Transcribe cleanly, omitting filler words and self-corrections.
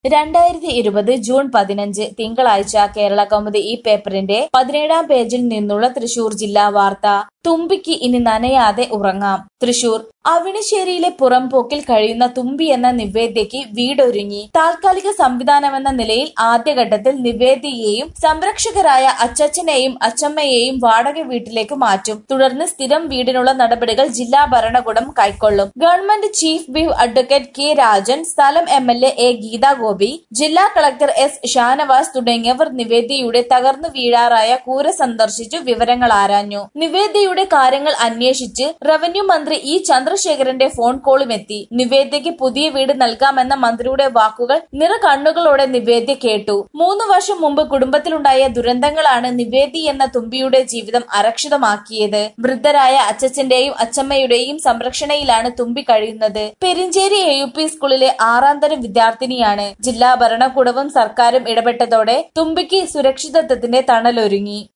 2020 June 15 തിങ്കളാഴ്ച കേരളകൗമുദി ഈ പേപ്പറിന്റെ 17-ാം പേജിൽ നിന്നുള്ള തൃശൂർ ജില്ലാ വാർത്ത. തുമ്പിക്ക് ഇനി നനയാതെ ഉറങ്ങാം. തൃശൂർ അവിണിശ്ശേരിയിലെ പുറംപോക്കിൽ കഴിയുന്ന തുമ്പി എന്ന നിവേദ്യയ്ക്ക് വീടൊരുങ്ങി. താൽക്കാലിക സംവിധാനമെന്ന നിലയിൽ ആദ്യഘട്ടത്തിൽ നിവേദ്യയെയും സംരക്ഷകരായ അച്ചച്ചനെയും അച്ചമ്മയെയും വാടക വീട്ടിലേക്ക് മാറ്റും. തുടർന്ന് സ്ഥിരം വീടിനുള്ള നടപടികൾ ജില്ലാ ഭരണകൂടം കൈക്കൊള്ളും. Government chief whip advocate K Rajan, സ്ഥലം എംഎൽഎ എ ഗീതാഗോപി, ജില്ലാ കളക്ടർ എസ് ഷാനവാസ് തുടങ്ങിയവർ നിവേദ്യയുടെ തകർന്നു വീഴാറായ കൂര സന്ദർശിച്ചു വിവരങ്ങൾ ആരാഞ്ഞു. നിവേദ്യയുടെ കാര്യങ്ങൾ അന്വേഷിച്ച് റവന്യൂ മന്ത്രി ഇ ചന്ദ്രശേഖരന്റെ ഫോൺ കോളുമെത്തി. നിവേദ്യയ്ക്ക് പുതിയ വീട് നൽകാമെന്ന മന്ത്രിയുടെ വാക്കുകൾ നിറകണ്ണുകളോടെ നിവേദ്യ കേട്ടു. 3 വർഷം മുമ്പ് കുടുംബത്തിലുണ്ടായ ദുരന്തങ്ങളാണ് നിവേദ്യ എന്ന തുമ്പിയുടെ ജീവിതം അരക്ഷിതമാക്കിയത്. വൃദ്ധരായ അച്ചച്ചന്റെയും അച്ചമ്മയുടെയും സംരക്ഷണയിലാണ് തുമ്പി കഴിയുന്നത്. പെരിഞ്ചേരി AUP സ്കൂളിലെ 6ാം തരം വിദ്യാർത്ഥിനിയാണ്. ജില്ലാ ഭരണകൂടവും സർക്കാരും ഇടപെട്ടതോടെ തുമ്പിക്ക് സുരക്ഷിതത്വത്തിന്റെ തണലൊരുങ്ങി.